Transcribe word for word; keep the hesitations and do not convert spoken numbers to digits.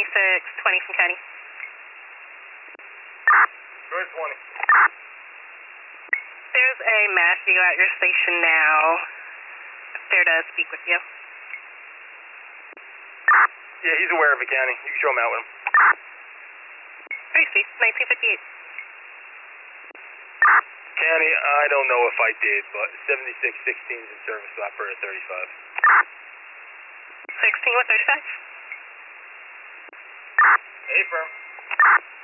seventy-six twenty from County. Go ahead, twenty. There's a Matthew at your station now. There to speak with you. Yeah, he's aware of it, County. You can show him out with him. I see. nineteen fifty-eight. County, I don't know if I did, but seventy-six sixteen is in service to operator thirty-five. sixteen with thirty-five. Hey, firm.